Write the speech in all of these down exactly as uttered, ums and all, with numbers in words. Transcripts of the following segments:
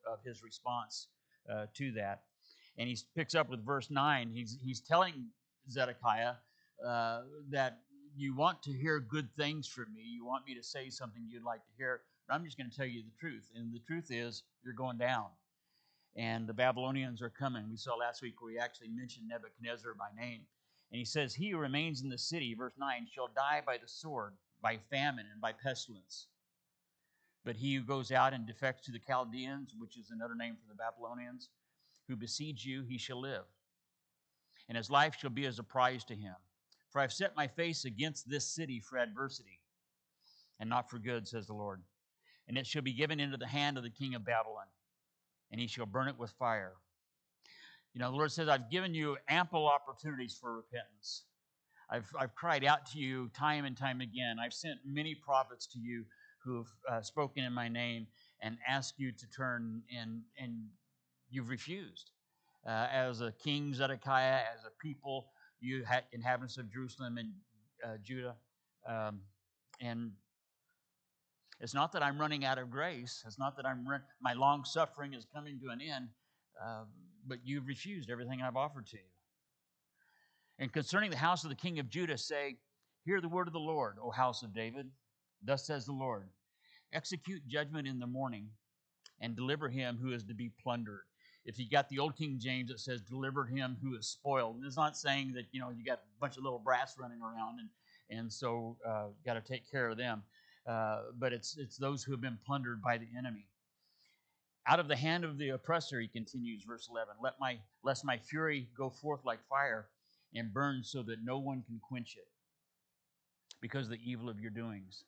of his response uh, to that. And he picks up with verse nine. He's, he's telling Zedekiah uh, that you want to hear good things from me. You want me to say something you'd like to hear. But I'm just going to tell you the truth. And the truth is, you're going down. And the Babylonians are coming. We saw last week where he actually mentioned Nebuchadnezzar by name. And he says, he who remains in the city, verse nine, shall die by the sword, by famine, and by pestilence. But he who goes out and defects to the Chaldeans, which is another name for the Babylonians, who besiege you, he shall live. And his life shall be as a prize to him. For I have set my face against this city for adversity, and not for good, says the Lord. And it shall be given into the hand of the king of Babylon, and he shall burn it with fire. You know, the Lord says, I've given you ample opportunities for repentance. I've, I've cried out to you time and time again. I've sent many prophets to you who have uh, spoken in my name and asked you to turn, and, and you've refused. Uh, as a king, Zedekiah, as a people, you had inhabitants of Jerusalem and uh, Judah. Um, and it's not that I'm running out of grace. It's not that I'm run- my long suffering is coming to an end. Uh, but you've refused everything I've offered to you. And concerning the house of the king of Judah, say, hear the word of the Lord, O house of David. Thus says the Lord, execute judgment in the morning and deliver him who is to be plundered. If you got the old King James, it says, deliver him who is spoiled. And it's not saying that, you know, you got a bunch of little brats running around and, and so uh, got to take care of them. Uh, but it's it's those who have been plundered by the enemy. Out of the hand of the oppressor, he continues, verse eleven, Let my lest my fury go forth like fire and burn so that no one can quench it because of the evil of your doings.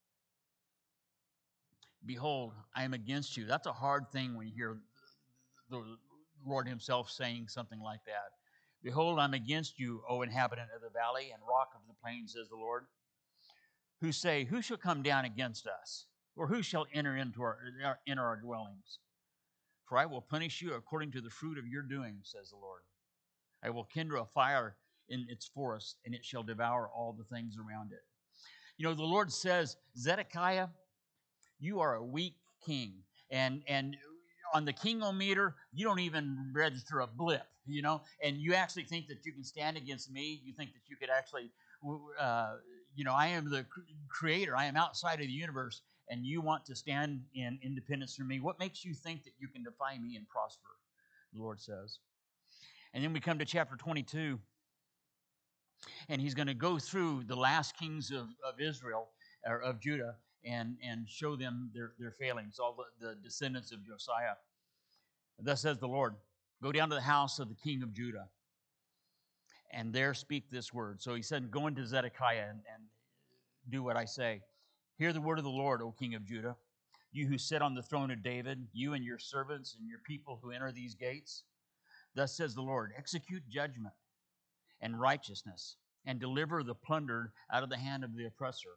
Behold, I am against you. That's a hard thing when you hear the Lord himself saying something like that. Behold, I'm against you, O inhabitant of the valley and rock of the plain, says the Lord, who say, who shall come down against us? Or who shall enter into our, enter our dwellings? For I will punish you according to the fruit of your doings, says the Lord. I will kindle a fire in its forest, and it shall devour all the things around it. You know, the Lord says, Zedekiah, you are a weak king. And and on the kingometer, you don't even register a blip, you know, and you actually think that you can stand against me. You think that you could actually, uh, you know, I am the creator. I am outside of the universe, and you want to stand in independence from me. What makes you think that you can defy me and prosper? The Lord says. And then we come to chapter twenty-two, and he's going to go through the last kings of, of Israel, or of Judah, and, and show them their, their failings, all the, the descendants of Josiah. Thus says the Lord, go down to the house of the king of Judah, and there speak this word. So he said, go into Zedekiah and, and do what I say. Hear the word of the Lord, O king of Judah, you who sit on the throne of David, you and your servants and your people who enter these gates. Thus says the Lord, execute judgment and righteousness, and deliver the plundered out of the hand of the oppressor.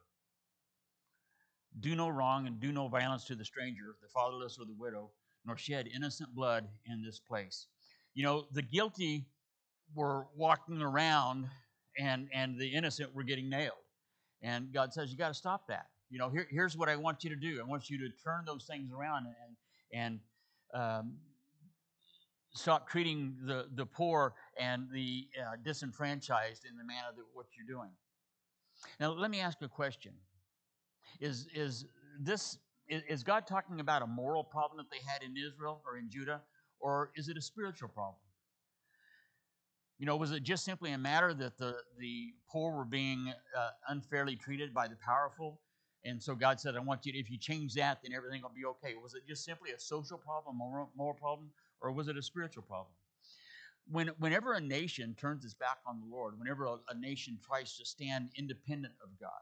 Do no wrong and do no violence to the stranger, the fatherless, or the widow, nor shed innocent blood in this place. You know, the guilty were walking around, and, and the innocent were getting nailed. And God says, you got to stop that. You know, here, here's what I want you to do. I want you to turn those things around and, and um, stop treating the, the poor and the uh, disenfranchised in the manner that what you're doing. Now, let me ask you a question. Is is this is God talking about a moral problem that they had in Israel or in Judah, or is it a spiritual problem? You know, was it just simply a matter that the, the poor were being uh, unfairly treated by the powerful? And so God said, I want you to, if you change that, then everything will be okay. Was it just simply a social problem, moral, moral problem, or was it a spiritual problem? When, whenever a nation turns its back on the Lord, whenever a, a nation tries to stand independent of God,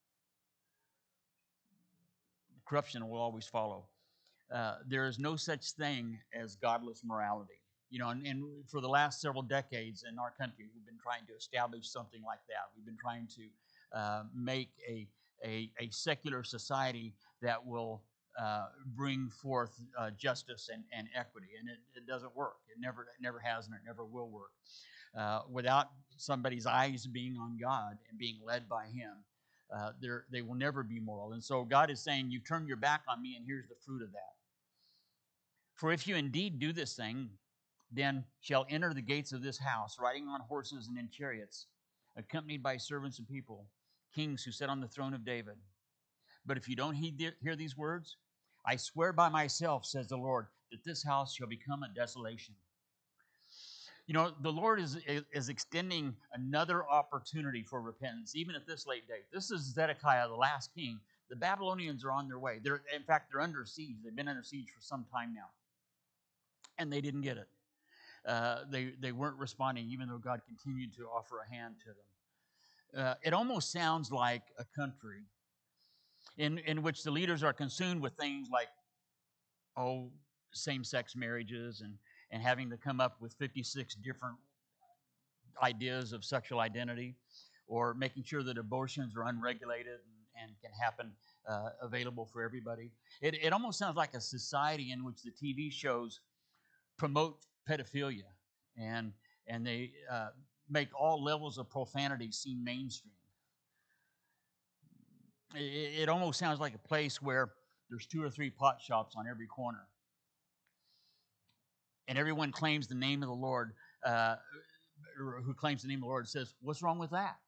corruption will always follow. Uh, there is no such thing as godless morality. You know, and, and for the last several decades in our country, we've been trying to establish something like that. We've been trying to uh, make a, a, a secular society that will uh, bring forth uh, justice and, and equity, and it, it doesn't work. It never, it never has, and it never will work. Uh, without somebody's eyes being on God and being led by Him, uh, they will never be moral. And so God is saying, you turn your back on me, and here's the fruit of that. For if you indeed do this thing, then shall enter the gates of this house, riding on horses and in chariots, accompanied by servants and people, kings who sit on the throne of David. But if you don't heed the, hear these words, I swear by myself, says the Lord, that this house shall become a desolation. You know, the Lord is, is extending another opportunity for repentance, even at this late date. This is Zedekiah, the last king. The Babylonians are on their way. They're, in fact, they're under siege. They've been under siege for some time now. And they didn't get it. Uh, they, they weren't responding, even though God continued to offer a hand to them. Uh, it almost sounds like a country in, in which the leaders are consumed with things like, oh, same-sex marriages and, and having to come up with fifty-six different ideas of sexual identity, or making sure that abortions are unregulated and, and can happen uh, available for everybody. It, it almost sounds like a society in which the T V shows promote pedophilia, and and they uh, make all levels of profanity seem mainstream. It, it almost sounds like a place where there's two or three pot shops on every corner, and everyone claims the name of the Lord. Uh, who claims the name of the Lord says, "What's wrong with that?"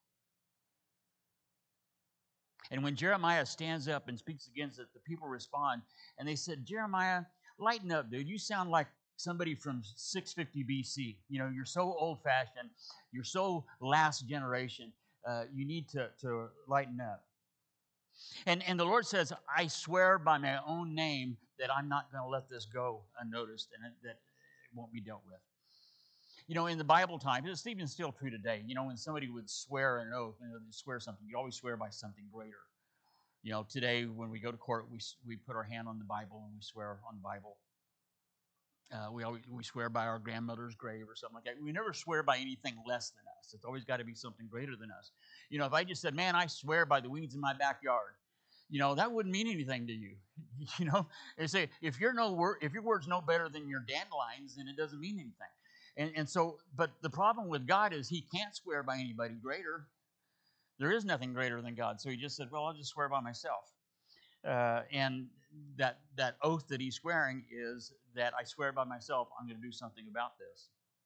And when Jeremiah stands up and speaks against it, the people respond, and they said, "Jeremiah, lighten up, dude. You sound like somebody from six fifty B C. You know, you're so old-fashioned. You're so last generation. Uh, you need to, to lighten up." And, and the Lord says, "I swear by my own name that I'm not going to let this go unnoticed, and that it won't be dealt with." You know, in the Bible times, it's even still true today. You know, when somebody would swear an oath, you know, they swear something, you always swear by something greater. You know, today when we go to court, we we put our hand on the Bible and we swear on the Bible. Uh, we always we swear by our grandmother's grave or something like that. We never swear by anything less than us. It's always got to be something greater than us. You know, if I just said, "Man, I swear by the weeds in my backyard," you know, that wouldn't mean anything to you. You know, they say if you're no word, if your word's no better than your dandelions, then it doesn't mean anything. And, and so, but the problem with God is he can't swear by anybody greater. There is nothing greater than God. So he just said, "Well, I'll just swear by myself." Uh, and that that oath that he's swearing is that I swear by myself, I'm going to do something about this.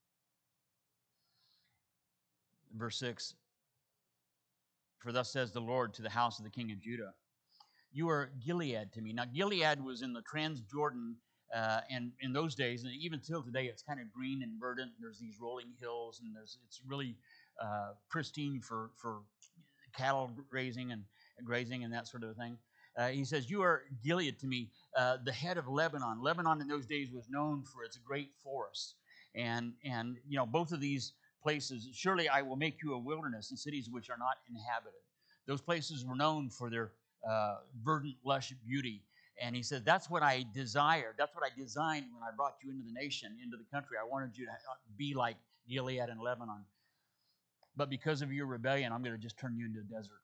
Verse six, "For thus says the Lord to the house of the king of Judah, you are Gilead to me." Now, Gilead was in the Transjordan, uh, and in those days, and even till today, it's kind of green and verdant. There's these rolling hills, and there's it's really uh, pristine for for cattle grazing and grazing and that sort of thing. Uh, he says, "You are Gilead to me, uh, the head of Lebanon." Lebanon in those days was known for its great forests, and and you know both of these places. "Surely I will make you a wilderness and cities which are not inhabited." Those places were known for their uh, verdant, lush beauty. And he said, "That's what I desired. That's what I designed when I brought you into the nation, into the country. I wanted you to be like Gilead and Lebanon. But because of your rebellion, I'm going to just turn you into a desert.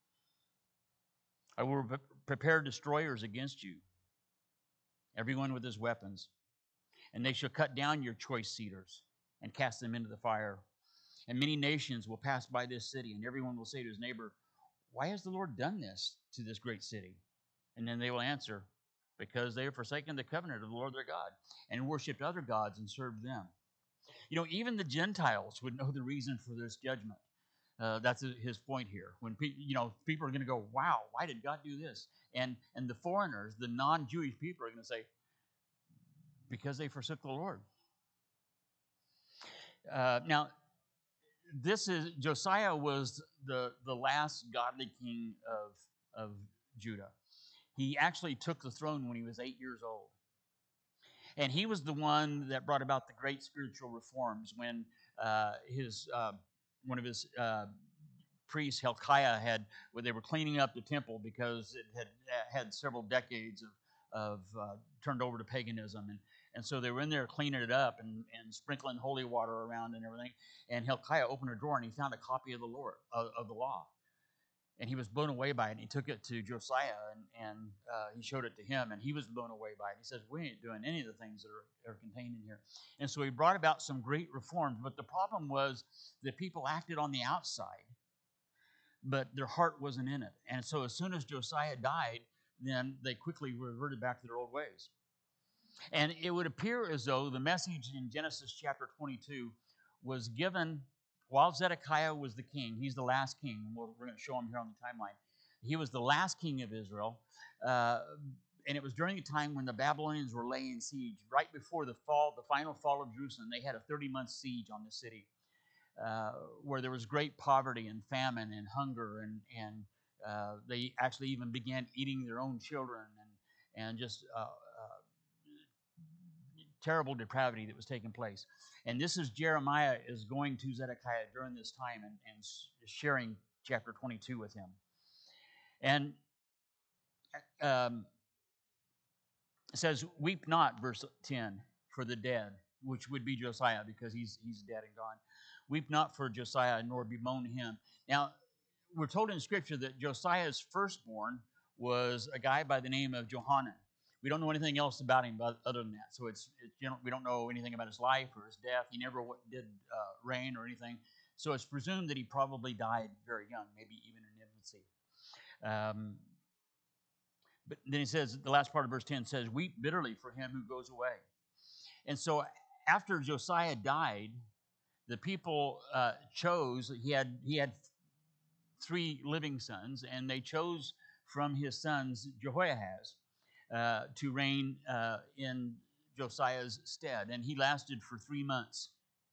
I will prepare destroyers against you, everyone with his weapons. And they shall cut down your choice cedars and cast them into the fire. And many nations will pass by this city, and everyone will say to his neighbor, 'Why has the Lord done this to this great city?' And then they will answer, 'Because they have forsaken the covenant of the Lord their God, and worshipped other gods and served them.'" You know, even the Gentiles would know the reason for this judgment. Uh, that's his point here. When pe- you know people are going to go, "Wow, why did God do this?" And and the foreigners, the non-Jewish people, are going to say, "Because they forsook the Lord." Uh, now, this is Josiah was the the last godly king of of Judah. He actually took the throne when he was eight years old. And he was the one that brought about the great spiritual reforms when uh, his uh, one of his uh, priests, Hilkiah, had when they were cleaning up the temple because it had had several decades of of uh, turned over to paganism, and and so they were in there cleaning it up and, and sprinkling holy water around and everything. And Hilkiah opened a drawer and he found a copy of the Lord of, of the law. And he was blown away by it. And he took it to Josiah, and, and uh, he showed it to him, and he was blown away by it. He says, "We ain't doing any of the things that are, are contained in here." And so he brought about some great reforms. But the problem was that people acted on the outside, but their heart wasn't in it. And so as soon as Josiah died, then they quickly reverted back to their old ways. And it would appear as though the message in Genesis chapter twenty-two was given while Zedekiah was the king. He's the last king. We're, we're going to show him here on the timeline. He was the last king of Israel. Uh, and it was during the time when the Babylonians were laying siege, right before the fall, the final fall of Jerusalem. They had a thirty-month siege on the city, uh, where there was great poverty and famine and hunger, and and uh, they actually even began eating their own children, and and just uh, uh, terrible depravity that was taking place. And this is Jeremiah is going to Zedekiah during this time and, and sharing chapter twenty-two with him. And um, it says, "Weep not," verse ten, "for the dead," which would be Josiah, because he's he's dead and gone. "Weep not for Josiah, nor bemoan him." Now, we're told in Scripture that Josiah's firstborn was a guy by the name of Johanan. We don't know anything else about him other than that. So it's, it's you know, we don't know anything about his life or his death. He never did uh, reign or anything. So it's presumed that he probably died very young, maybe even in infancy. Um, but then he says, the last part of verse ten says, "Weep bitterly for him who goes away." And so after Josiah died, the people uh, chose, he had he had three living sons, and they chose from his sons Jehoahaz uh, to reign uh, in Josiah's stead. And he lasted for three months.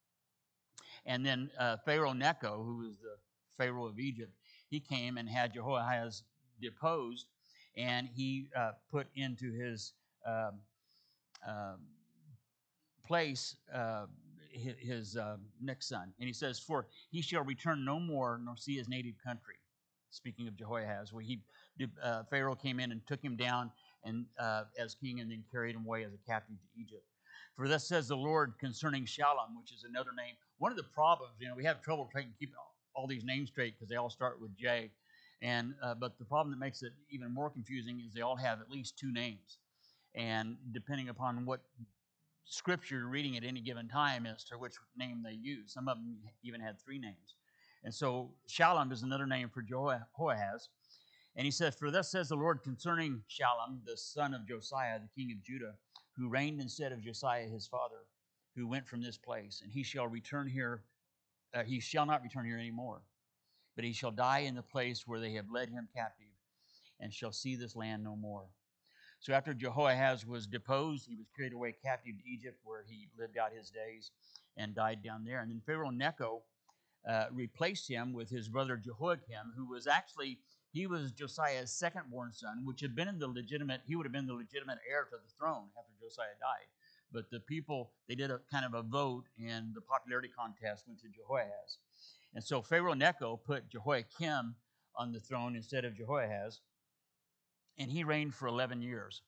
And then uh, Pharaoh Necho, who was the Pharaoh of Egypt, he came and had Jehoahaz deposed, and he uh, put into his um, um, place uh, his, his uh, next son. And he says, "For he shall return no more, nor see his native country." Speaking of Jehoahaz, where he uh, Pharaoh came in and took him down and uh, as king, and then carried him away as a captive to Egypt. "For thus says the Lord concerning Shallum," which is another name. One of the problems, you know, we have trouble trying to keep all, all these names straight because they all start with J. And uh, but the problem that makes it even more confusing is they all have at least two names, and depending upon what scripture you're reading at any given time as to which name they use. Some of them even had three names. And so Shallum is another name for Jehoahaz. And he says, "For thus says the Lord concerning Shallum, the son of Josiah, the king of Judah, who reigned instead of Josiah his father, who went from this place. And he shall return here, uh, he shall not return here anymore, but he shall die in the place where they have led him captive, and shall see this land no more." So after Jehoahaz was deposed, he was carried away captive to Egypt, where he lived out his days and died down there. And then Pharaoh Necho uh, replaced him with his brother Jehoiakim, who was actually, he was Josiah's second-born son, which had been in the legitimate, he would have been the legitimate heir to the throne after Josiah died. But the people, they did a kind of a vote, and the popularity contest went to Jehoahaz. And so Pharaoh Necho put Jehoiakim on the throne instead of Jehoahaz, and he reigned for eleven years.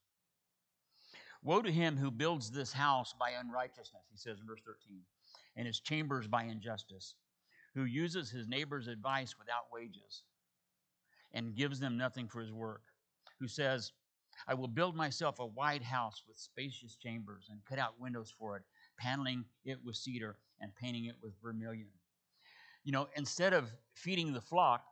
"Woe to him who builds this house by unrighteousness," he says in verse thirteen, "and his chambers by injustice, who uses his neighbor's advice without wages, and gives them nothing for his work, who says, I will build myself a wide house with spacious chambers, and cut out windows for it, paneling it with cedar, and painting it with vermilion." You know, instead of feeding the flock,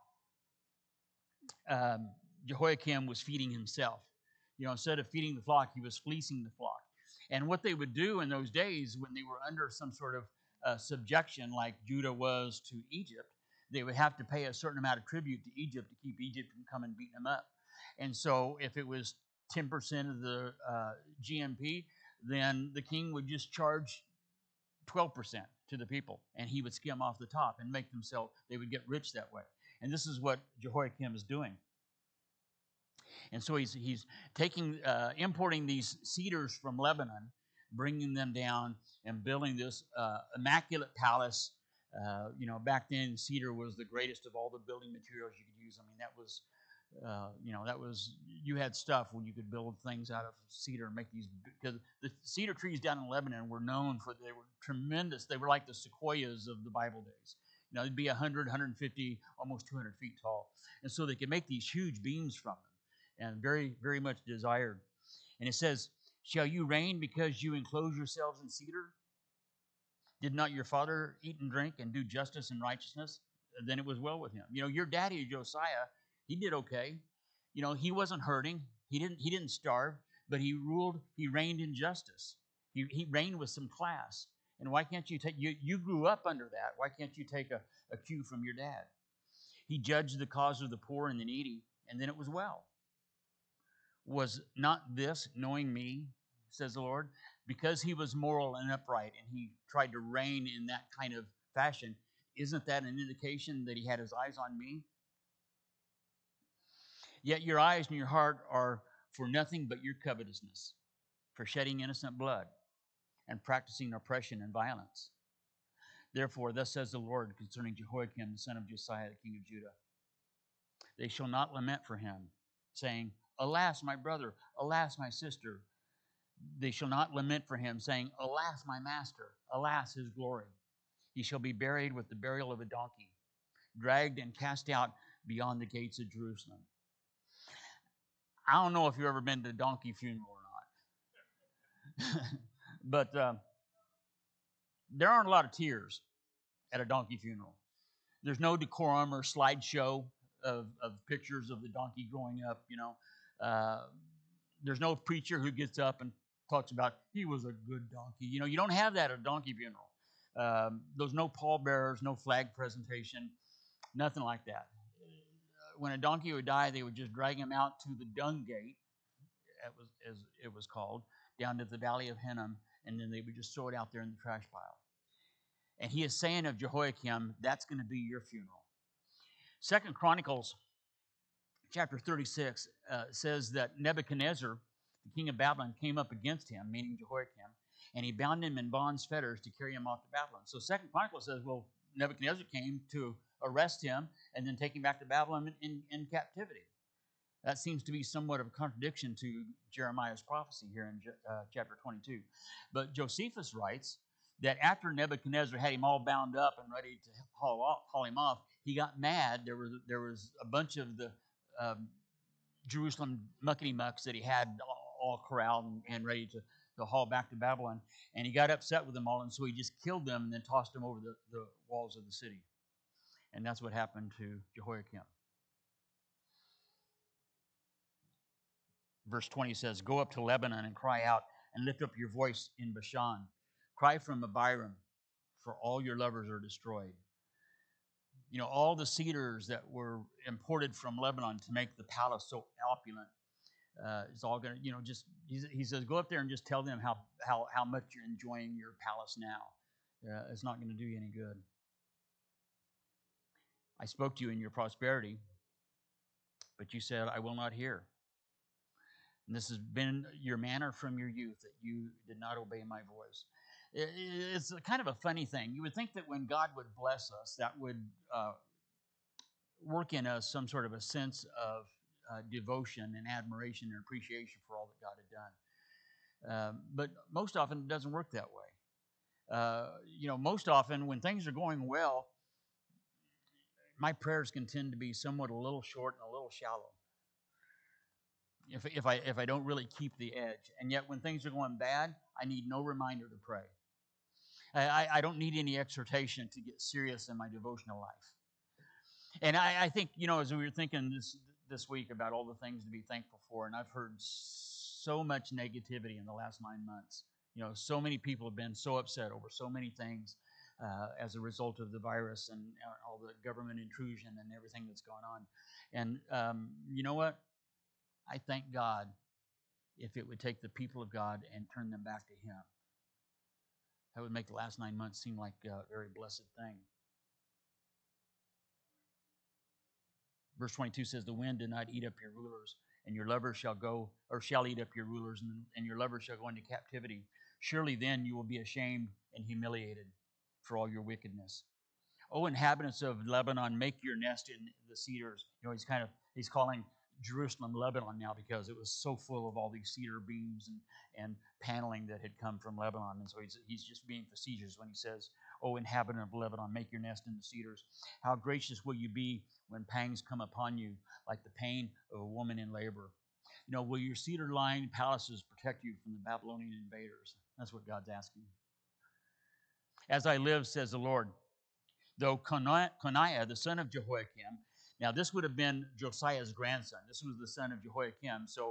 um, Jehoiakim was feeding himself. You know, instead of feeding the flock, he was fleecing the flock. And what they would do in those days when they were under some sort of uh, subjection like Judah was to Egypt, they would have to pay a certain amount of tribute to Egypt to keep Egypt from coming beating them up. And so if it was ten percent of the uh, G M P, then the king would just charge twelve percent to the people, and he would skim off the top and make themselves, they would get rich that way. And this is what Jehoiakim is doing. And so he's he's taking, uh, importing these cedars from Lebanon, bringing them down, and building this uh, immaculate palace. Uh, you know, back then cedar was the greatest of all the building materials you could use. I mean, that was, uh, you know, that was, you had stuff when you could build things out of cedar and make these, because the cedar trees down in Lebanon were known for, they were tremendous. They were like the sequoias of the Bible days. You know, they'd be one hundred, one hundred fifty, almost two hundred feet tall. And so they could make these huge beams from them, and very, very much desired. And it says, shall you reign because you enclose yourselves in cedar? Did not your father eat and drink and do justice and righteousness? Then it was well with him. You know, your daddy, Josiah, he did okay. You know, he wasn't hurting. He didn't, he didn't starve. but he ruled, he reigned in justice. He, he reigned with some class. And why can't you take, you, you grew up under that. Why can't you take a, a cue from your dad? He judged the cause of the poor and the needy, and then it was well. Was not this knowing me, says the Lord? Because he was moral and upright and he tried to reign in that kind of fashion, isn't that an indication that he had his eyes on me? Yet your eyes and your heart are for nothing but your covetousness, for shedding innocent blood and practicing oppression and violence. Therefore, thus says the Lord concerning Jehoiakim, the son of Josiah, the king of Judah. They shall not lament for him, saying, alas, my brother, alas, my sister. They shall not lament for him, saying, alas, my master, alas, his glory. He shall be buried with the burial of a donkey, dragged and cast out beyond the gates of Jerusalem. I don't know if you've ever been to a donkey funeral or not, but uh, there aren't a lot of tears at a donkey funeral. There's no decorum or slideshow of, of pictures of the donkey growing up, you know. Uh, there's no preacher who gets up and talks about, he was a good donkey. You know, you don't have that at a donkey funeral. Um, there's no pallbearers, no flag presentation, nothing like that. When a donkey would die, they would just drag him out to the dung gate, it was, as it was called, down to the Valley of Hinnom, and then they would just throw it out there in the trash pile. And he is saying of Jehoiakim, that's going to be your funeral. Second Chronicles chapter thirty-six uh, says that Nebuchadnezzar, the king of Babylon, came up against him, meaning Jehoiakim, and he bound him in bonds fetters to carry him off to Babylon. So Second Chronicles says, well, Nebuchadnezzar came to arrest him and then take him back to Babylon in, in, in captivity. That seems to be somewhat of a contradiction to Jeremiah's prophecy here in uh, chapter twenty-two. But Josephus writes that after Nebuchadnezzar had him all bound up and ready to haul, off, haul him off, he got mad. There was, there was a bunch of the um, Jerusalem muckety-mucks that he had all, all corralled and, and ready to, to haul back to Babylon. And he got upset with them all, and so he just killed them and then tossed them over the, the walls of the city. And that's what happened to Jehoiakim. Verse twenty says, go up to Lebanon and cry out and lift up your voice in Bashan. Cry from Abiram, for all your lovers are destroyed. You know, all the cedars that were imported from Lebanon to make the palace so opulent, uh, it's all going to, you know, just, he says, go up there and just tell them how, how, how much you're enjoying your palace now. Uh, it's not going to do you any good. I spoke to you in your prosperity, but you said, I will not hear. And this has been your manner from your youth, that you did not obey my voice. It's kind of a funny thing. You would think that when God would bless us, that would uh, work in us some sort of a sense of uh, devotion and admiration and appreciation for all that God had done. Um, but most often it doesn't work that way. Uh, you know, most often when things are going well, my prayers can tend to be somewhat a little short and a little shallow. If, if I if I don't really keep the edge. And yet when things are going bad, I need no reminder to pray. I, I don't need any exhortation to get serious in my devotional life. And I, I think, you know, as we were thinking this this week about all the things to be thankful for, and I've heard so much negativity in the last nine months. You know, so many people have been so upset over so many things uh, as a result of the virus and all the government intrusion and everything that's gone on. And um, you know what? I thank God if it would take the people of God and turn them back to Him. That would make the last nine months seem like a very blessed thing. Verse twenty-two says, the wind did not eat up your rulers, and your lovers shall go, or shall eat up your rulers, and, and your lovers shall go into captivity. Surely then you will be ashamed and humiliated for all your wickedness. O inhabitants of Lebanon, make your nest in the cedars. You know, he's kind of, he's calling Jerusalem Lebanon now because it was so full of all these cedar beams and, and paneling that had come from Lebanon. And so he's, he's just being facetious when he says, O inhabitant of Lebanon, make your nest in the cedars. How gracious will you be when pangs come upon you like the pain of a woman in labor? You know, will your cedar-lined palaces protect you from the Babylonian invaders? That's what God's asking. As I live, says the Lord, though Coniah, the son of Jehoiakim, now this would have been Josiah's grandson. This was the son of Jehoiakim. So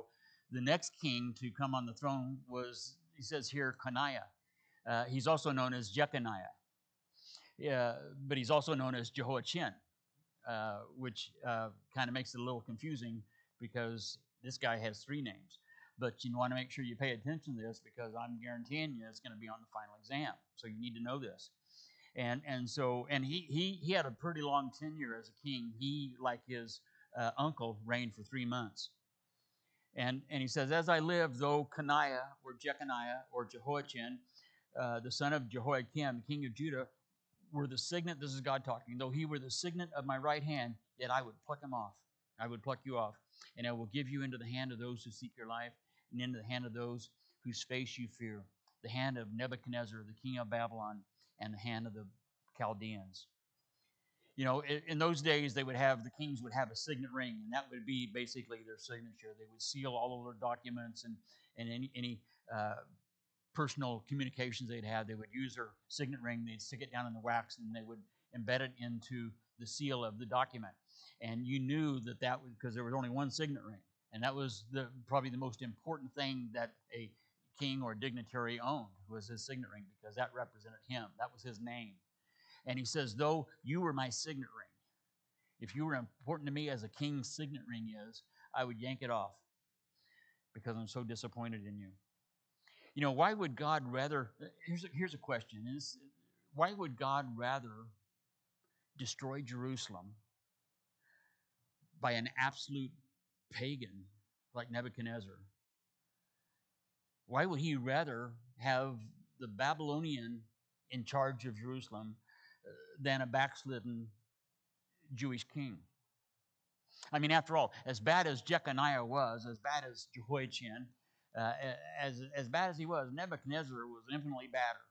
The next king to come on the throne was, he says here, Coniah. Uh, he's also known as Jeconiah. Yeah, but he's also known as Jehoiachin, uh, which uh, kind of makes it a little confusing because this guy has three names. But you want to make sure you pay attention to this because I'm guaranteeing you it's going to be on the final exam. So you need to know this. And and so and he he he had a pretty long tenure as a king. He, like his uh, uncle, reigned for three months. And and he says, as I live, though Coniah or Jeconiah or Jehoiachin, uh, the son of Jehoiakim, the king of Judah, were the signet, this is God talking, though he were the signet of my right hand, yet I would pluck him off. I would pluck you off, and I will give you into the hand of those who seek your life, and into the hand of those whose face you fear, the hand of Nebuchadnezzar, the king of Babylon, and the hand of the Chaldeans. You know, in, in those days, they would have, the kings would have a signet ring, and that would be basically their signature. They would seal all of their documents and, and any, any uh, personal communications they'd have. They would use their signet ring, they'd stick it down in the wax, and they would embed it into the seal of the document. And you knew that that was because there was only one signet ring, and that was the probably the most important thing that a king or dignitary owned was his signet ring, because that represented him. That was his name. And he says, though you were my signet ring, if you were important to me as a king's signet ring is, I would yank it off because I'm so disappointed in you. You know, why would God rather, here's a, here's a question, is why would God rather destroy Jerusalem by an absolute pagan like Nebuchadnezzar? Why would he rather have the Babylonian in charge of Jerusalem uh, than a backslidden Jewish king? I mean, after all, as bad as Jeconiah was, as bad as Jehoiachin, uh, as, as bad as he was, Nebuchadnezzar was infinitely badder.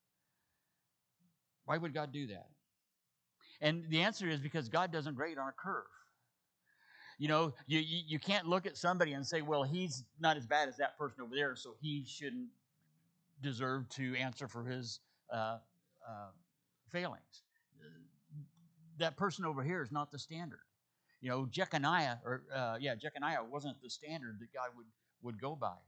Why would God do that? And the answer is because God doesn't grade on a curve. You know, you, you, you can't look at somebody and say, well, he's not as bad as that person over there, so he shouldn't deserve to answer for his uh, uh, failings. That person over here is not the standard. You know, Jeconiah, or uh, yeah, Jeconiah wasn't the standard that God would, would go by.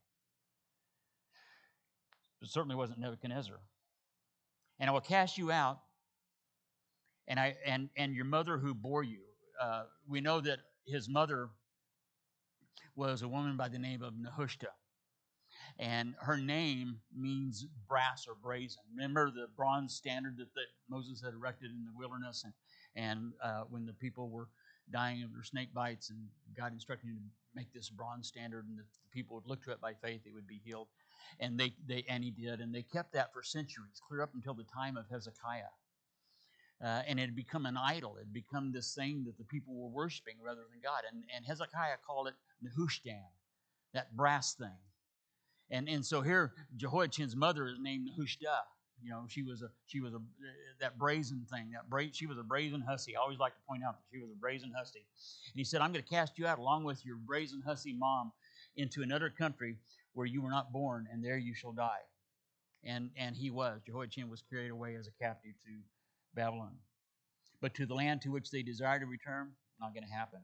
It certainly wasn't Nebuchadnezzar. And I will cast you out, and I and and your mother who bore you. Uh, we know that his mother was a woman by the name of Nehushta, and her name means brass or brazen. Remember the bronze standard that, that Moses had erected in the wilderness, and and uh, when the people were dying of their snake bites, and God instructed him to make this bronze standard, and the people would look to it by faith, they would be healed. And they, they and he did, and they kept that for centuries, clear up until the time of Hezekiah. Uh, and it had become an idol. It had become this thing that the people were worshiping rather than God. And, and Hezekiah called it Nehushtan, that brass thing. And and so here, Jehoiachin's mother is named Nehushta. You know, she was a she was a that brazen thing. That bra- she was a brazen hussy. I always like to point out that she was a brazen hussy. And he said, "I'm going to cast you out along with your brazen hussy mom into another country where you were not born, and there you shall die." And and he was. Jehoiachin was carried away as a captive to Babylon. But to the land to which they desire to return, not going to happen.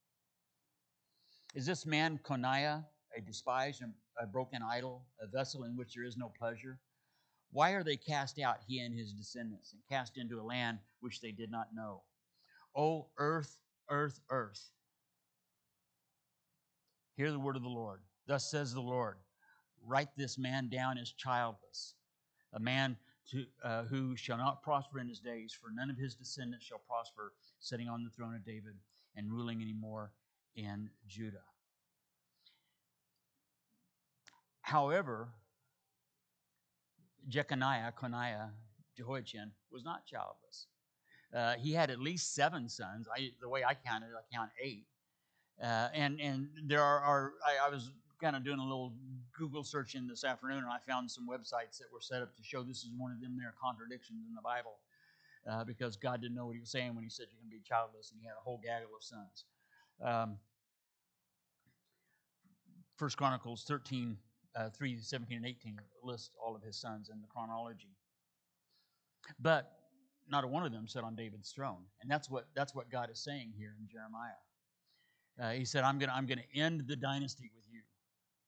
Is this man Coniah a despised and a broken idol, a vessel in which there is no pleasure? Why are they cast out, he and his descendants, and cast into a land which they did not know? O earth, earth, earth, hear the word of the Lord. Thus says the Lord, write this man down as childless, a man to, uh, who shall not prosper in his days, for none of his descendants shall prosper, sitting on the throne of David and ruling anymore in Judah. However, Jeconiah, Coniah, Jehoiachin was not childless. Uh, he had at least seven sons. I, the way I counted, I count eight. Uh, and and there are, are I, I was kind of doing a little Google searching this afternoon, and I found some websites that were set up to show this is one of them there contradictions in the Bible, uh, because God didn't know what he was saying when he said you're going to be childless, and he had a whole gaggle of sons. Um, First Chronicles thirteen, uh, three, seventeen, and eighteen list all of his sons in the chronology. But not a one of them sat on David's throne. And that's what that's what God is saying here in Jeremiah. Uh, he said, I'm gonna I'm gonna end the dynasty with you.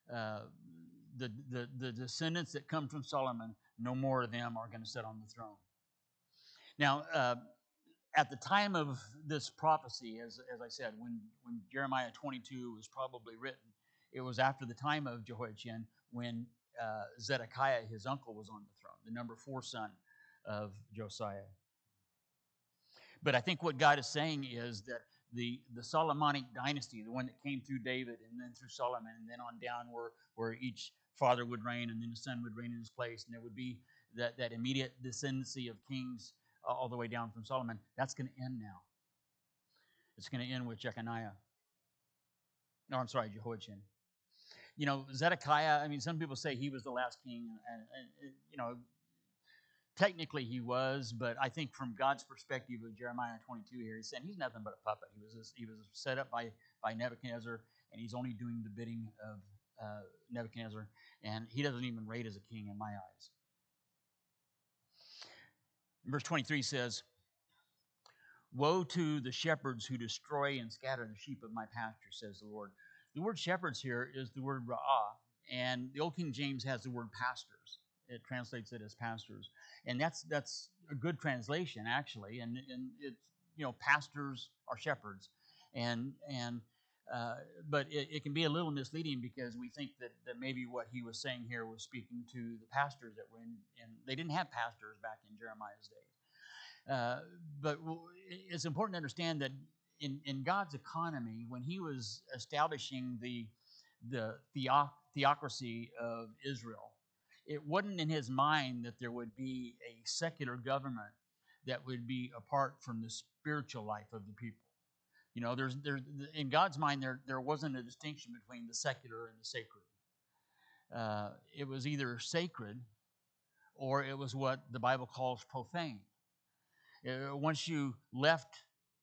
uh, the, the, the descendants that come from Solomon, no more of them are going to sit on the throne. Now, uh, at the time of this prophecy, as, as I said, when, when Jeremiah twenty-two was probably written, it was after the time of Jehoiachin when uh, Zedekiah, his uncle, was on the throne, the number four son of Josiah. But I think what God is saying is that the, the Solomonic dynasty, the one that came through David and then through Solomon and then on down where, where each father would reign and then the son would reign in his place, and there would be that, that immediate descendancy of kings uh, all the way down from Solomon, that's going to end now. It's going to end with Jeconiah. No, I'm sorry, Jehoiachin. You know, Zedekiah, I mean, some people say he was the last king, and, and, and you know, technically he was, but I think from God's perspective of Jeremiah twenty-two here, he's saying he's nothing but a puppet. He was just, he was set up by, by Nebuchadnezzar, and he's only doing the bidding of uh, Nebuchadnezzar, and he doesn't even rate as a king in my eyes. Verse twenty-three says, "Woe to the shepherds who destroy and scatter the sheep of my pasture," says the Lord. The word shepherds here is the word ra'ah, and the Old King James has the word pastors. It translates it as pastors, and that's that's a good translation actually. And and it's, you know, pastors are shepherds, and and uh, but it, it can be a little misleading because we think that, that maybe what he was saying here was speaking to the pastors that were in, and they didn't have pastors back in Jeremiah's day. Uh, but it's important to understand that in, in God's economy, when he was establishing the the theoc- theocracy of Israel, it wasn't in his mind that there would be a secular government that would be apart from the spiritual life of the people. You know, there's there in God's mind there there wasn't a distinction between the secular and the sacred. Uh, it was either sacred or it was what the Bible calls profane. Uh, once you left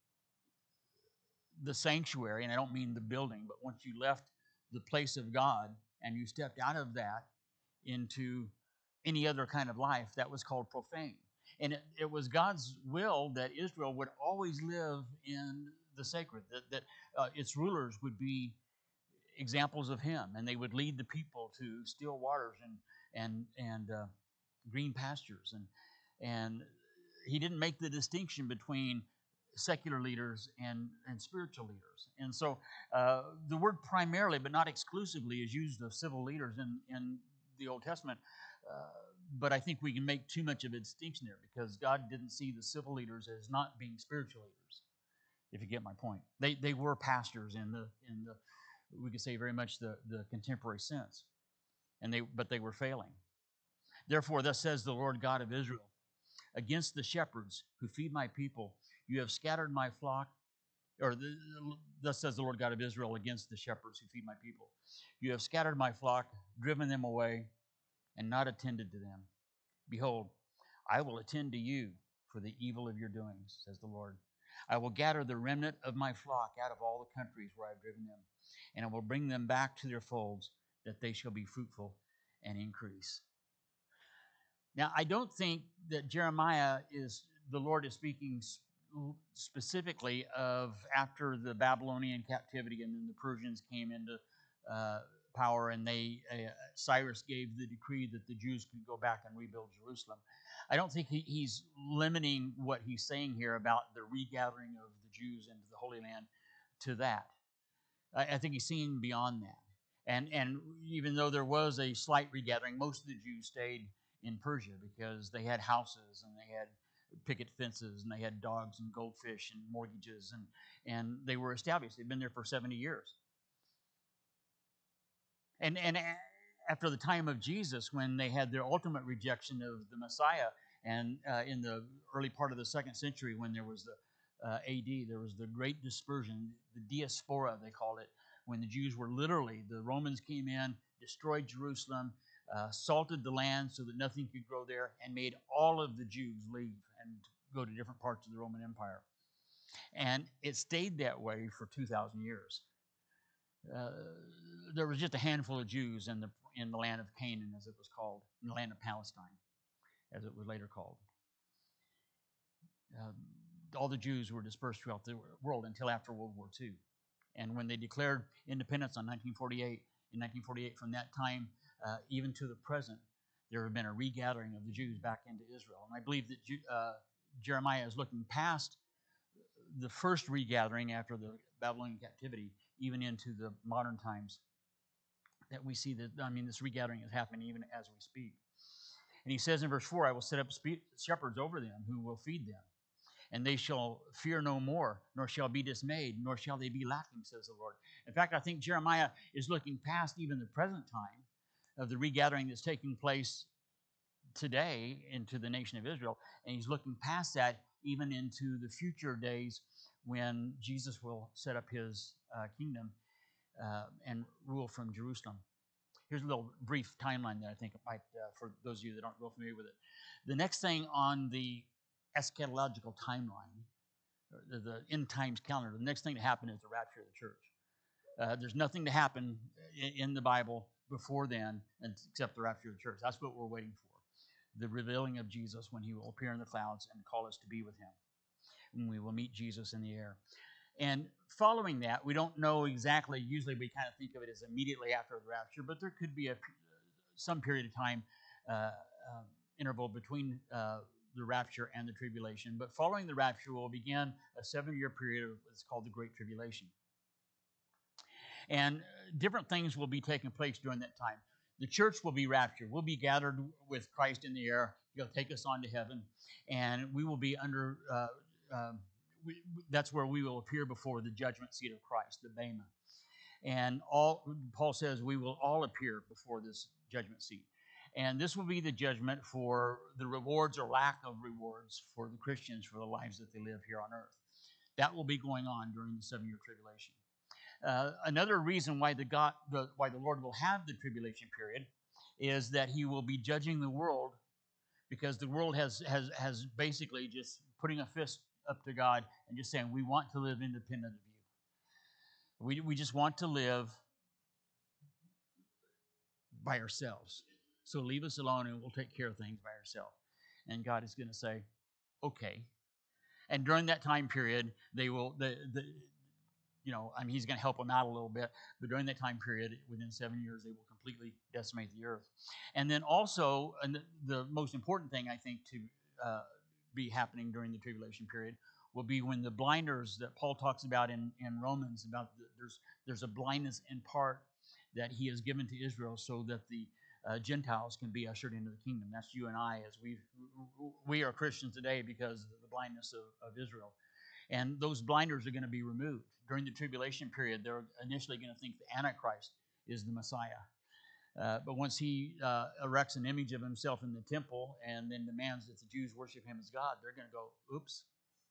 the sanctuary, and I don't mean the building, but once you left the place of God and you stepped out of that into any other kind of life, that was called profane. And it, it was God's will that Israel would always live in the sacred, that, that uh, its rulers would be examples of him, and they would lead the people to still waters and and and uh, green pastures, and and he didn't make the distinction between secular leaders and and spiritual leaders. And so uh, the word primarily, but not exclusively, is used of civil leaders in in the Old Testament. Uh, but I think we can make too much of a distinction there because God didn't see the civil leaders as not being spiritual leaders. If you get my point, they they were pastors in the in the we could say very much the the contemporary sense, and they but they were failing. Therefore, thus says the Lord God of Israel, against the shepherds who feed my people, you have scattered my flock. Or the, thus says the Lord God of Israel, against the shepherds who feed my people, you have scattered my flock, driven them away, and not attended to them. Behold, I will attend to you for the evil of your doings, says the Lord. I will gather the remnant of my flock out of all the countries where I've driven them, and I will bring them back to their folds, that they shall be fruitful and increase. Now, I don't think that Jeremiah is, the Lord is speaking specifically of after the Babylonian captivity and then the Persians came into uh, power, and they uh, Cyrus gave the decree that the Jews could go back and rebuild Jerusalem. I don't think he, he's limiting what he's saying here about the regathering of the Jews into the Holy Land to that. I, I think he's seeing beyond that. And and even though there was a slight regathering, most of the Jews stayed in Persia because they had houses and they had picket fences and they had dogs and goldfish and mortgages, and and they were established. They'd been there for seventy years. And and after the time of Jesus, when they had their ultimate rejection of the Messiah, and uh, in the early part of the second century, when there was the uh, A D, there was the Great Dispersion, the diaspora they called it, when the Jews were literally, the Romans came in, destroyed Jerusalem, uh, salted the land so that nothing could grow there, and made all of the Jews leave and go to different parts of the Roman Empire. And it stayed that way for two thousand years. Uh, there was just a handful of Jews in the in the land of Canaan, as it was called, in the land of Palestine, as it was later called. Um, all the Jews were dispersed throughout the world until after World War Two. And when they declared independence in nineteen forty-eight, in nineteen forty-eight. From that time uh, even to the present, there have been a regathering of the Jews back into Israel. And I believe that uh, Jeremiah is looking past the first regathering after the Babylonian captivity, even into the modern times, that we see that, I mean, this regathering is happening even as we speak. And he says in verse four, I will set up shepherds over them who will feed them, and they shall fear no more, nor shall be dismayed, nor shall they be lacking, says the Lord. In fact, I think Jeremiah is looking past even the present time of the regathering that's taking place today into the nation of Israel, and he's looking past that even into the future days when Jesus will set up his uh, kingdom uh, and rule from Jerusalem. Here's a little brief timeline that I think might, uh, for those of you that aren't real familiar with it. The next thing on the eschatological timeline, the, the end times calendar, the next thing to happen is the rapture of the church. Uh, there's nothing to happen in, in the Bible before then except the rapture of the church. That's what we're waiting for. The revealing of Jesus when he will appear in the clouds and call us to be with him. And we will meet Jesus in the air. And following that, we don't know exactly. Usually we kind of think of it as immediately after the rapture, but there could be a some period of time uh, uh, interval between uh, the rapture and the tribulation. But following the rapture, we'll begin a seven-year period of what's called the Great Tribulation. And different things will be taking place during that time. The church will be raptured. We'll be gathered with Christ in the air. He'll take us on to heaven, and we will be under... Uh, uh, We, that's where we will appear before the judgment seat of Christ, the Bema. And all Paul says we will all appear before this judgment seat. And this will be the judgment for the rewards or lack of rewards for the Christians for the lives that they live here on earth. That will be going on during the seven-year tribulation. Uh, another reason why the, God, the, why the Lord will have the tribulation period is that he will be judging the world, because the world has has has basically just putting a fist up to God and just saying, we want to live independent of you. We, we just want to live by ourselves. So leave us alone and we'll take care of things by ourselves. And God is going to say, okay. And during that time period, they will, the, the you know, I mean, he's going to help them out a little bit, but during that time period, within seven years, they will completely decimate the earth. And then also, and the, the most important thing, I think, to uh, be happening during the tribulation period will be when the blinders that Paul talks about in, in Romans, about the, there's there's a blindness in part that he has given to Israel so that the uh, Gentiles can be ushered into the kingdom. That's you and I, as we we are Christians today because of the blindness of, of Israel. And those blinders are going to be removed. During the tribulation period, they're initially going to think the Antichrist is the Messiah. Uh, but once he uh, erects an image of himself in the temple and then demands that the Jews worship him as God, they're going to go, oops.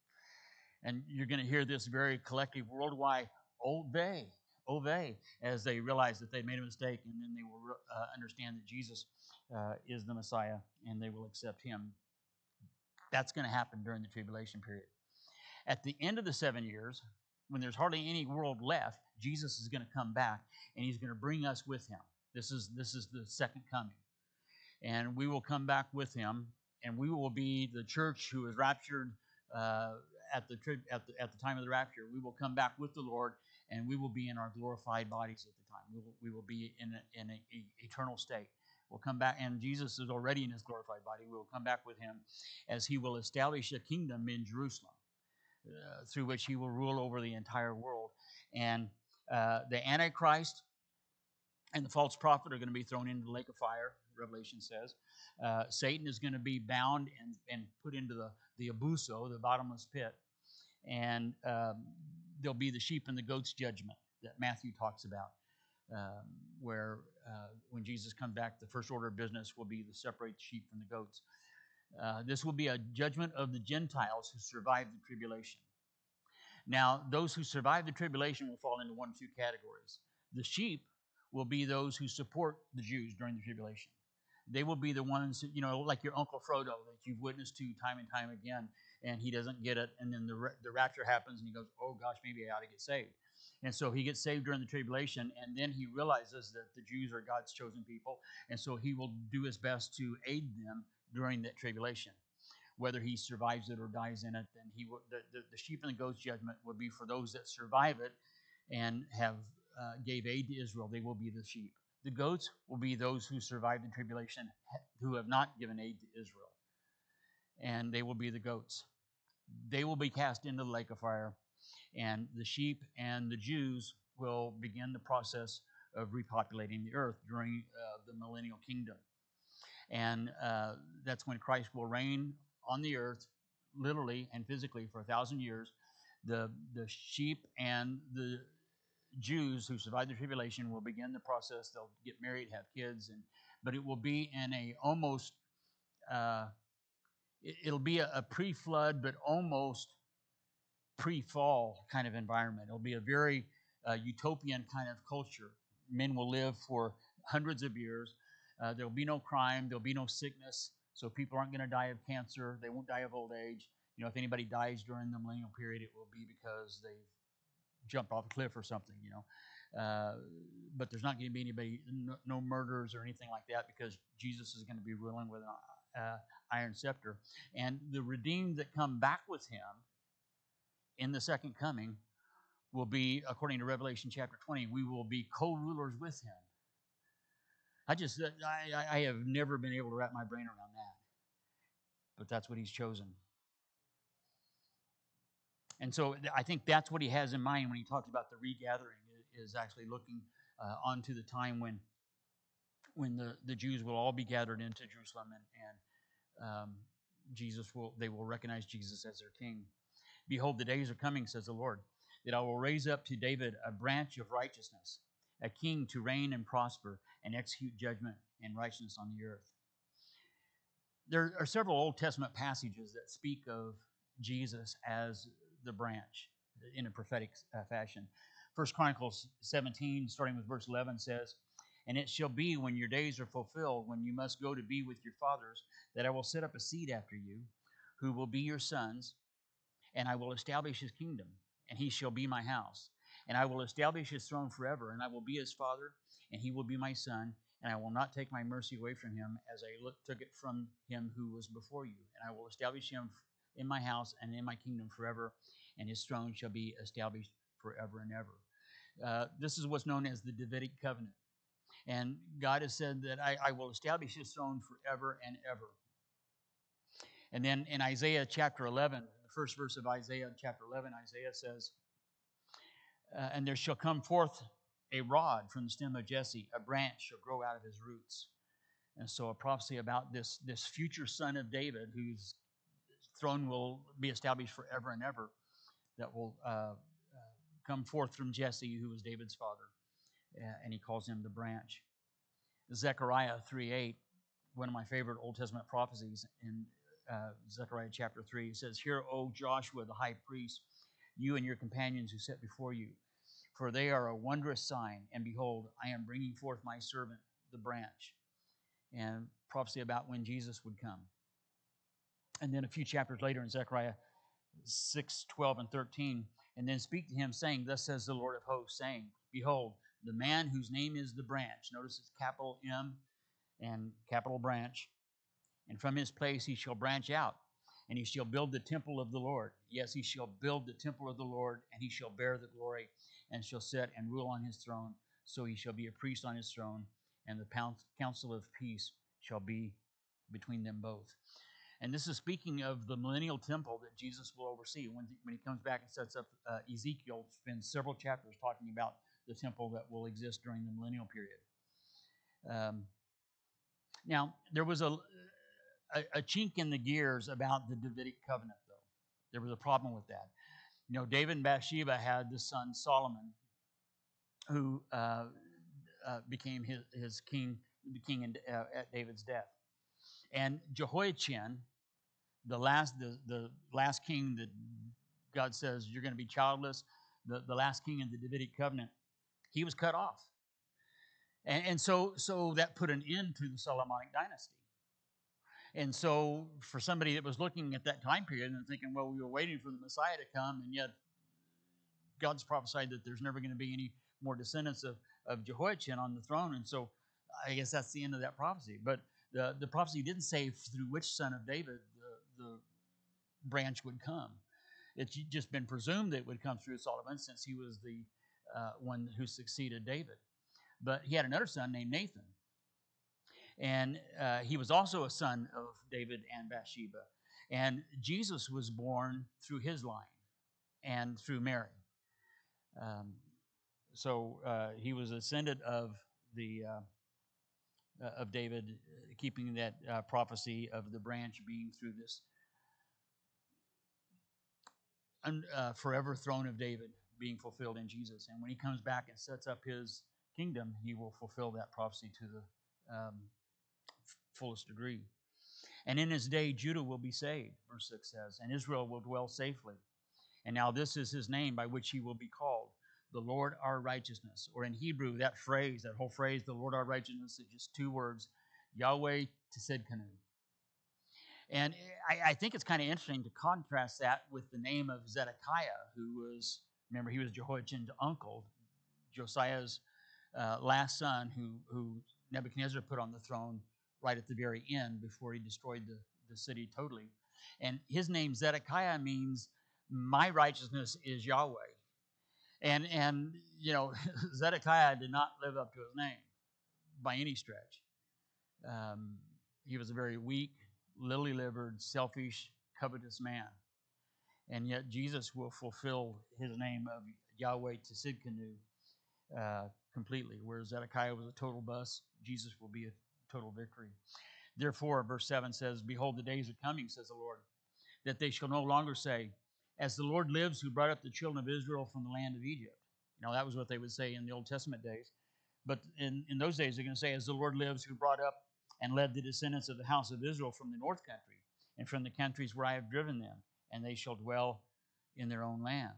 And you're going to hear this very collective worldwide, oh they, oh they, as they realize that they made a mistake, and then they will uh, understand that Jesus uh, is the Messiah, and they will accept him. That's going to happen during the tribulation period. At the end of the seven years, when there's hardly any world left, Jesus is going to come back, and he's going to bring us with him. This is this is the second coming. And we will come back with him, and we will be the church who is raptured uh, at the, at the at the time of the rapture. We will come back with the Lord, and we will be in our glorified bodies at the time. We will, we will be in a, in an eternal state. We'll come back, and Jesus is already in his glorified body. We will come back with him as he will establish a kingdom in Jerusalem, uh, through which he will rule over the entire world. And uh, the Antichrist and the false prophet are going to be thrown into the lake of fire, Revelation says. Uh, Satan is going to be bound and, and put into the, the abuso, the bottomless pit. And um, there'll be the sheep and the goats judgment that Matthew talks about, um, where uh, when Jesus comes back, the first order of business will be to separate the sheep from the goats. Uh, this will be a judgment of the Gentiles who survived the tribulation. Now, those who survive the tribulation will fall into one of two categories. The sheep will be those who support the Jews during the tribulation. They will be the ones, you know, like your Uncle Frodo that you've witnessed to time and time again, and he doesn't get it, and then the, the rapture happens, and he goes, oh gosh, maybe I ought to get saved. And so he gets saved during the tribulation, and then he realizes that the Jews are God's chosen people, and so he will do his best to aid them during that tribulation. Whether he survives it or dies in it, then he will, the, the, the sheep and the goats judgment would be for those that survive it and have uh, gave aid to Israel, they will be the sheep. The goats will be those who survived the tribulation, who have not given aid to Israel. And they will be the goats. They will be cast into the lake of fire. And the sheep and the Jews will begin the process of repopulating the earth during uh, the millennial kingdom. And uh, that's when Christ will reign on the earth, literally and physically, for a thousand years. The, the sheep and the Jews who survived the tribulation will begin the process. They'll get married, have kids, and but it will be in a almost uh, it, it'll be a, a pre-flood, but almost pre-fall kind of environment. It'll be a very uh, utopian kind of culture. Men will live for hundreds of years. Uh, there'll be no crime. There'll be no sickness. So people aren't going to die of cancer. They won't die of old age. You know, if anybody dies during the millennial period, it will be because they've jumped off a cliff or something, you know. Uh, but there's not going to be anybody, no, no murders or anything like that, because Jesus is going to be ruling with an uh, iron scepter. And the redeemed that come back with him in the second coming will be, according to Revelation chapter twenty, we will be co-rulers with him. I just, I, I have never been able to wrap my brain around that. But that's what he's chosen. And so I think that's what he has in mind when he talks about the regathering, is actually looking uh, onto the time when when the, the Jews will all be gathered into Jerusalem, and, and um, Jesus will, they will recognize Jesus as their king. Behold, the days are coming, says the Lord, that I will raise up to David a branch of righteousness, a king to reign and prosper and execute judgment and righteousness on the earth. There are several Old Testament passages that speak of Jesus as the branch in a prophetic uh, fashion. First Chronicles seventeen, starting with verse eleven, says, "And it shall be when your days are fulfilled, when you must go to be with your fathers, that I will set up a seed after you, who will be your sons, and I will establish his kingdom, and he shall be my house. And I will establish his throne forever, and I will be his father, and he will be my son, and I will not take my mercy away from him as I look, took it from him who was before you. And I will establish him in my house and in my kingdom forever, and his throne shall be established forever and ever." Uh, this is what's known as the Davidic covenant. And God has said that I, I will establish his throne forever and ever. And then in Isaiah chapter eleven, the first verse of Isaiah chapter eleven, Isaiah says, uh, "And there shall come forth a rod from the stem of Jesse, a branch shall grow out of his roots." And so a prophecy about this, this future son of David, whose throne will be established forever and ever, that will uh, uh, come forth from Jesse, who was David's father. Uh, and he calls him the branch. Zechariah three eight, one of my favorite Old Testament prophecies, in uh, Zechariah chapter three, says, "Hear, O Joshua the high priest, you and your companions who sit before you, for they are a wondrous sign. And behold, I am bringing forth my servant, the branch." And prophecy about when Jesus would come. And then a few chapters later in Zechariah six twelve and thirteen, "And then speak to him, saying, Thus says the Lord of hosts, saying, Behold, the man whose name is the branch." Notice it's capital M and capital branch. "And from his place he shall branch out, and he shall build the temple of the Lord. Yes, he shall build the temple of the Lord, and he shall bear the glory, and shall sit and rule on his throne. So he shall be a priest on his throne, and the counsel of peace shall be between them both." And this is speaking of the millennial temple that Jesus will oversee. When, when he comes back and sets up, uh, Ezekiel spends several chapters talking about the temple that will exist during the millennial period. Um, now, there was a, a, a chink in the gears about the Davidic covenant, though. There was a problem with that. You know, David and Bathsheba had the son Solomon, who uh, uh, became his, his king, the king in, uh, at David's death. And Jehoiachin, the last, the, the last king that God says you're going to be childless, the, the last king in the Davidic covenant, he was cut off. And, and so, so that put an end to the Solomonic dynasty. And so for somebody that was looking at that time period and thinking, well, we were waiting for the Messiah to come, and yet God's prophesied that there's never going to be any more descendants of, of Jehoiachin on the throne. And so I guess that's the end of that prophecy. But the, the prophecy didn't say through which son of David the, the branch would come. It's just been presumed that it would come through Solomon, since he was the uh, one who succeeded David. But he had another son named Nathan. And uh, he was also a son of David and Bathsheba. And Jesus was born through his line and through Mary. Um, so uh, he was a descendant of the uh, uh, of David, uh, keeping that uh, prophecy of the branch being through this un, uh, forever throne of David being fulfilled in Jesus. And when he comes back and sets up his kingdom, he will fulfill that prophecy to the um, fullest degree. And in his day, Judah will be saved, verse six says, and Israel will dwell safely. And now this is his name by which he will be called, the Lord our righteousness. Or in Hebrew, that phrase, that whole phrase, the Lord our righteousness, is just two words, Yahweh Tsidkenu. And I, I think it's kind of interesting to contrast that with the name of Zedekiah, who was, remember, he was Jehoiachin's uncle, Josiah's uh, last son, who, who Nebuchadnezzar put on the throne right at the very end before he destroyed the, the city totally. And his name, Zedekiah, means my righteousness is Yahweh. And, and you know, Zedekiah did not live up to his name by any stretch. Um, he was a very weak, lily-livered, selfish, covetous man. And yet Jesus will fulfill his name of Yahweh Tsidkenu uh, completely. Whereas Zedekiah was a total bust, Jesus will be a total victory. Therefore, verse seven says, behold, the days are coming, says the Lord, that they shall no longer say, as the Lord lives who brought up the children of Israel from the land of Egypt. You know, that was what they would say in the Old Testament days. But in, in those days, they're going to say, as the Lord lives who brought up and led the descendants of the house of Israel from the north country and from the countries where I have driven them, and they shall dwell in their own land.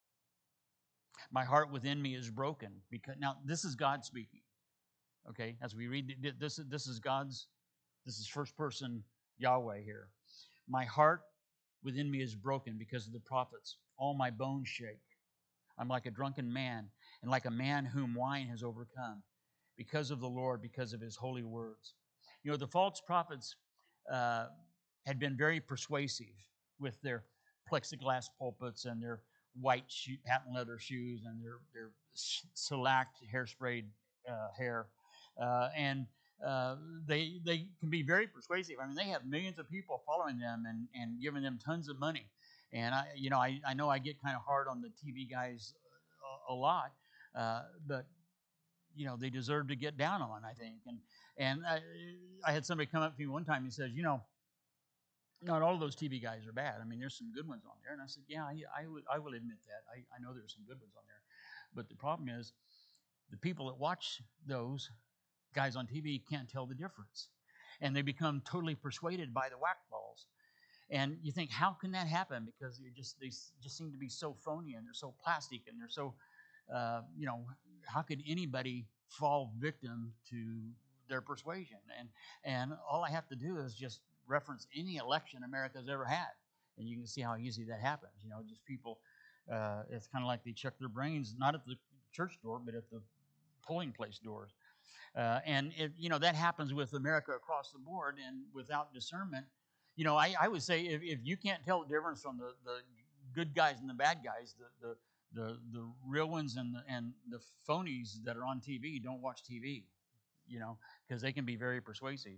My heart within me is broken. Because now, this is God speaking. Okay, as we read, this, this is God's, this is first person Yahweh here. My heart within me is broken because of the prophets. All my bones shake. I'm like a drunken man, and like a man whom wine has overcome, because of the Lord, because of his holy words. You know, the false prophets uh, had been very persuasive with their plexiglass pulpits and their white shoe, patent leather shoes and their, their shellacked, hairsprayed uh, hair. Uh, and uh, they they can be very persuasive. I mean, they have millions of people following them and, and giving them tons of money. And I, you know, I, I know I get kind of hard on the T V guys a, a lot, uh, but you know, they deserve to get down on, I think. And and I, I had somebody come up to me one time and says, you know, not all of those T V guys are bad. I mean, there's some good ones on there. And I said, yeah, I, I, would, I will admit that. I, I know there's some good ones on there. But the problem is the people that watch those guys on T V can't tell the difference. And they become totally persuaded by the whack balls. And you think, how can that happen? Because they just they just seem to be so phony and they're so plastic and they're so, uh, you know, how could anybody fall victim to their persuasion? And and all I have to do is just reference any election America's ever had, and you can see how easy that happens. You know, just people. Uh, it's kind of like they check their brains not at the church door, but at the polling place doors. Uh, and it, you know, that happens with America across the board, and without discernment. You know, I, I would say if, if you can't tell the difference from the, the good guys and the bad guys, the the the, the real ones and the, and the phonies that are on T V, don't watch T V, you know, because they can be very persuasive.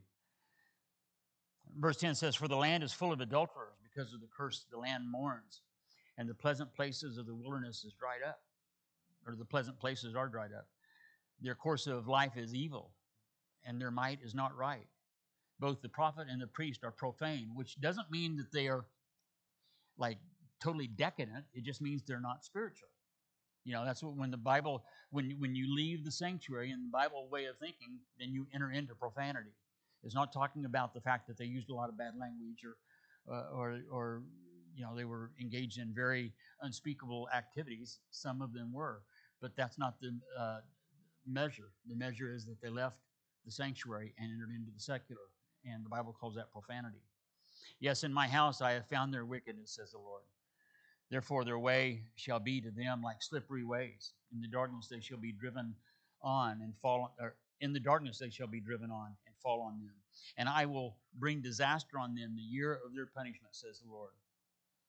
Verse ten says, for the land is full of adulterers, because of the curse the land mourns, and the pleasant places of the wilderness is dried up, or the pleasant places are dried up. Their course of life is evil, and their might is not right. Both the prophet and the priest are profane, which doesn't mean that they are like totally decadent. It just means they're not spiritual. You know, that's what when the Bible, when when you leave the sanctuary in the Bible way of thinking, then you enter into profanity. It's not talking about the fact that they used a lot of bad language or uh, or or you know, they were engaged in very unspeakable activities. Some of them were, but that's not the uh, measure. The measure is that they left the sanctuary and entered into the secular. And the Bible calls that profanity. Yes, in my house I have found their wickedness, says the Lord. Therefore their way shall be to them like slippery ways. In the darkness they shall be driven on and fall, or in the darkness they shall be driven on and fall on them. And I will bring disaster on them the year of their punishment, says the Lord.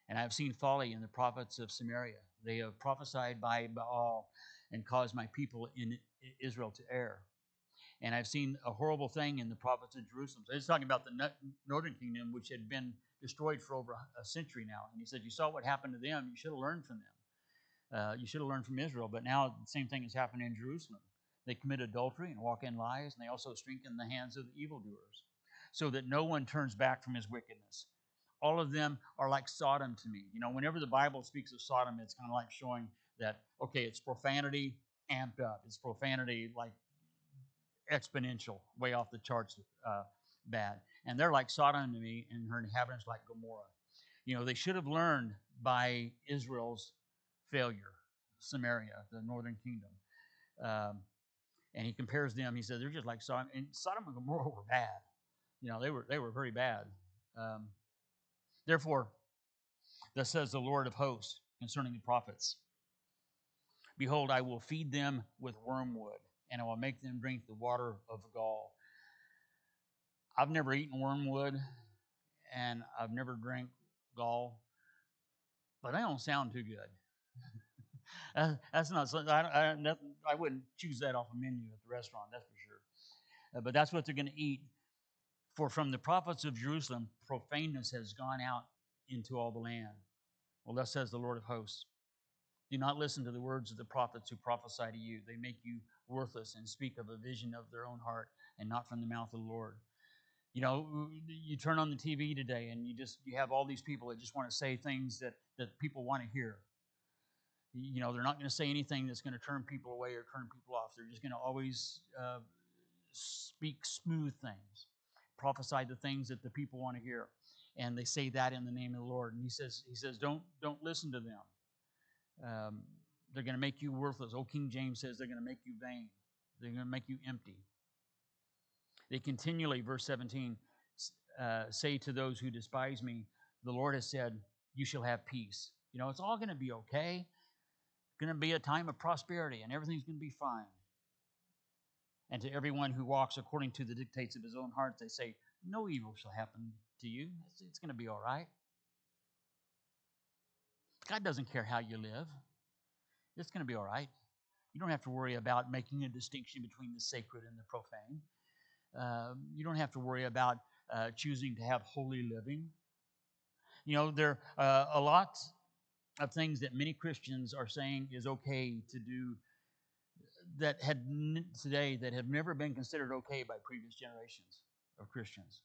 And I have seen folly in the prophets of Samaria. They have prophesied by Baal and caused my people in Israel to err. And I've seen a horrible thing in the prophets of Jerusalem. So he's talking about the northern kingdom, which had been destroyed for over a century now. And he said, you saw what happened to them. You should have learned from them. Uh, you should have learned from Israel. But now the same thing has happened in Jerusalem. They commit adultery and walk in lies, and they also strengthen the hands of the evildoers, so that no one turns back from his wickedness. All of them are like Sodom to me. You know, whenever the Bible speaks of Sodom, it's kind of like showing that, okay, it's profanity amped up. It's profanity like exponential, way off the charts uh, bad. And they're like Sodom to me, and her inhabitants like Gomorrah. You know, they should have learned by Israel's failure, Samaria, the northern kingdom. Um, and he compares them. He says they're just like Sodom. And Sodom and Gomorrah were bad. You know, they were they were very bad. Um, therefore, thus says the Lord of hosts concerning the prophets, behold, I will feed them with wormwood, and I will make them drink the water of gall. I've never eaten wormwood, and I've never drank gall, but they don't sound too good. That's not something I, I, I wouldn't choose that off a menu at the restaurant, that's for sure. Uh, but that's what they're going to eat. For from the prophets of Jerusalem, profaneness has gone out into all the land. Well, thus says the Lord of hosts. Do not listen to the words of the prophets who prophesy to you. They make you worthless and speak of a vision of their own heart and not from the mouth of the Lord. You know, you turn on the T V today and you just you have all these people that just want to say things that, that people want to hear. You know, they're not going to say anything that's going to turn people away or turn people off. They're just going to always uh, speak smooth things, prophesy the things that the people want to hear. And they say that in the name of the Lord. And he says, he says, don't, don't listen to them. Um, they're going to make you worthless. Old King James says they're going to make you vain. They're going to make you empty. They continually, verse seventeen, uh, say to those who despise me, the Lord has said, you shall have peace. You know, it's all going to be okay. It's going to be a time of prosperity, and everything's going to be fine. And to everyone who walks according to the dictates of his own heart, they say, no evil shall happen to you. It's, it's going to be all right. God doesn't care how you live. It's going to be all right. You don't have to worry about making a distinction between the sacred and the profane. Uh, you don't have to worry about uh, choosing to have holy living. You know, there are uh, a lot of things that many Christians are saying is okay to do that had n- today that have never been considered okay by previous generations of Christians.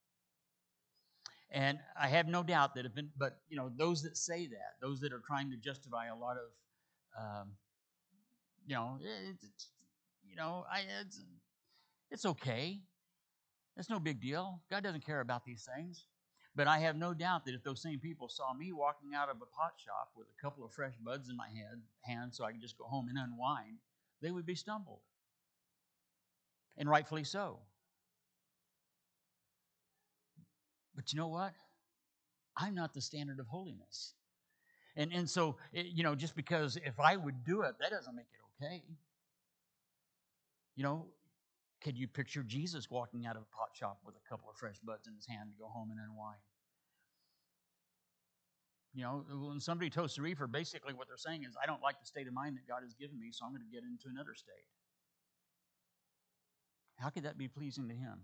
And I have no doubt that have been, but you know, those that say that, those that are trying to justify a lot of, um, you know, it's, it's, you know, I it's, it's okay. It's no big deal. God doesn't care about these things. But I have no doubt that if those same people saw me walking out of a pot shop with a couple of fresh buds in my head, hand so I could just go home and unwind, they would be stumbled. And rightfully so. But you know what? I'm not the standard of holiness. And, and so, it, you know, just because if I would do it, that doesn't make it okay. You know, could you picture Jesus walking out of a pot shop with a couple of fresh buds in his hand to go home and unwind? You know, when somebody toasts a reefer, basically what they're saying is, I don't like the state of mind that God has given me, so I'm going to get into another state. How could that be pleasing to him?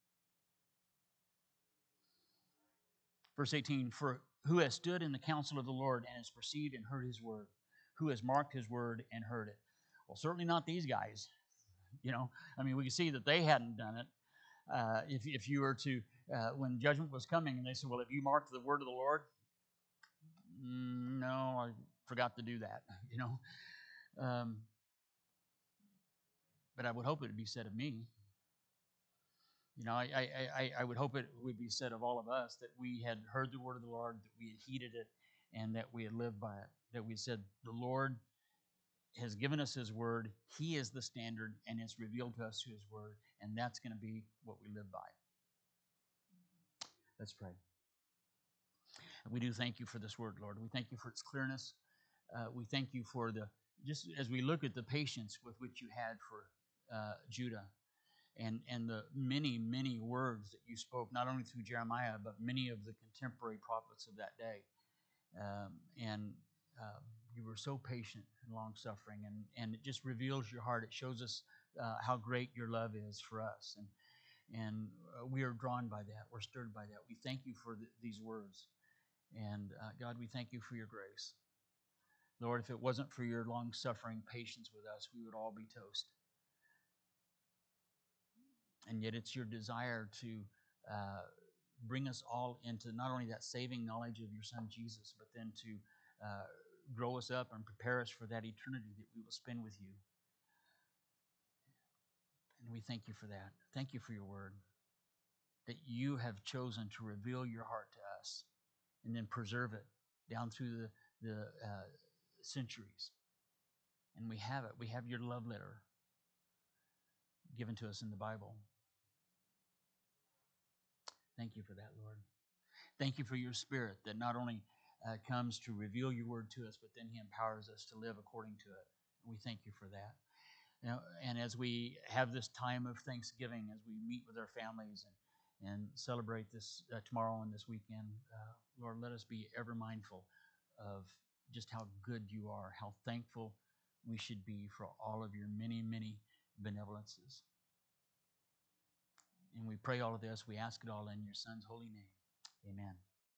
Verse eighteen, for who has stood in the counsel of the Lord and has perceived and heard his word? Who has marked his word and heard it? Well, certainly not these guys. You know, I mean, we can see that they hadn't done it. Uh, if, if you were to, uh, when judgment was coming, and they said, well, have you marked the word of the Lord? Mm, no, I forgot to do that, you know. Um, but I would hope it would be said of me. You know, I, I, I, I would hope it would be said of all of us that we had heard the word of the Lord, that we had heeded it, and that we had lived by it. That we said, the Lord has given us his word. He is the standard, and it's revealed to us through his word, and that's going to be what we live by. Let's pray. We do thank you for this word, Lord. We thank you for its clearness. Uh, we thank you for the, just as we look at the patience with which you had for uh, Judah, and, and the many, many words that you spoke, not only through Jeremiah, but many of the contemporary prophets of that day. um, and uh, you were so patient and long suffering, and and it just reveals your heart. It shows us uh, how great your love is for us, and and uh, we are drawn by that. We're stirred by that. We thank you for th- these words, and uh, God, we thank you for your grace. Lord, if it wasn't for your long suffering patience with us, we would all be toast. And yet it's your desire to uh, bring us all into not only that saving knowledge of your Son Jesus, but then to uh, grow us up and prepare us for that eternity that we will spend with you. And we thank you for that. Thank you for your word, that you have chosen to reveal your heart to us and then preserve it down through the, the uh, centuries. And we have it. We have your love letter given to us in the Bible. Thank you for that, Lord. Thank you for your Spirit that not only uh, comes to reveal your word to us, but then he empowers us to live according to it. We thank you for that. You know, and as we have this time of Thanksgiving, as we meet with our families and, and celebrate this uh, tomorrow and this weekend, uh, Lord, let us be ever mindful of just how good you are, how thankful we should be for all of your many, many benevolences. And we pray all of this. We ask it all in your Son's holy name. Amen.